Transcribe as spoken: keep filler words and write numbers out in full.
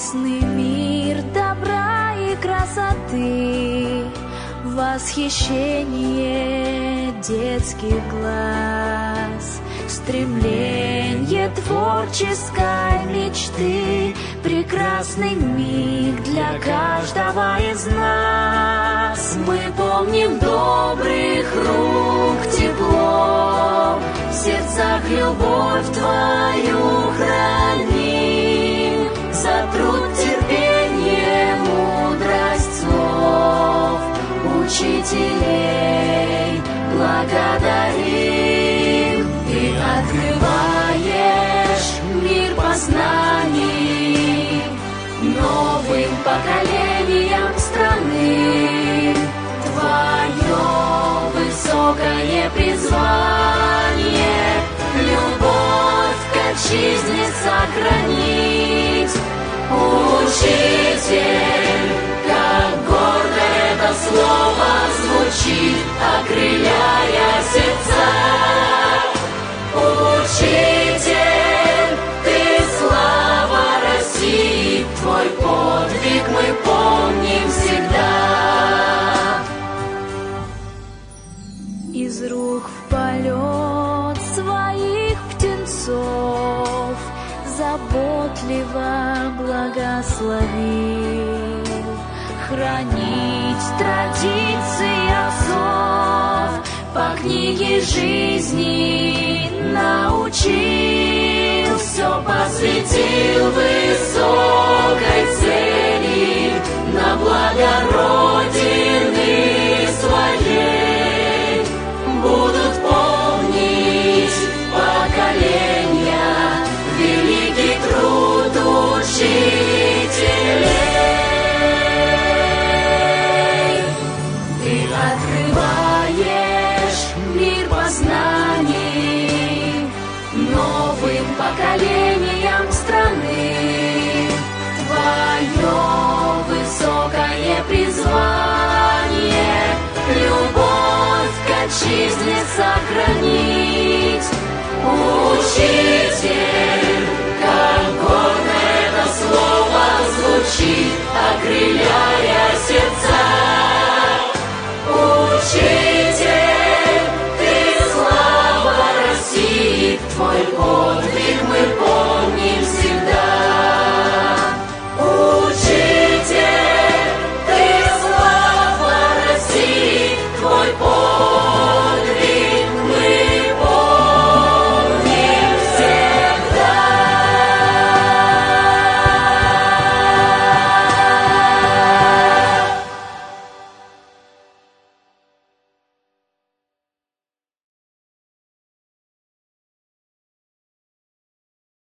Прекрасный мир добра и красоты, восхищение детских глаз, стремление творческой мечты, прекрасный миг для каждого из нас. Мы помним добрых рук тепло, в сердцах любовь Твою храним, за труд, терпение, мудрость слов учителей благодарим. Ты открываешь мир познаний новым поколениям страны. Твое высокое призвание — любовь к отчизне сохранить. Учитель, как гордо это слово звучит, окрыляя сердца. Учитель, ты слава России, твой подвиг мы помним всегда. Из рук в полет своих птенцов заботливо благословил, хранить традиции отцов, по книге жизни научил, все посвятил высокой цели на благо Родины своей. Будут помнить поколения великий труд учителей. Ты открываешь мир познаний новым поколениям страны. Твое высокое призвание — любовь к отчизне сохранить. Учитель, как гордо это слово звучит, окрыляя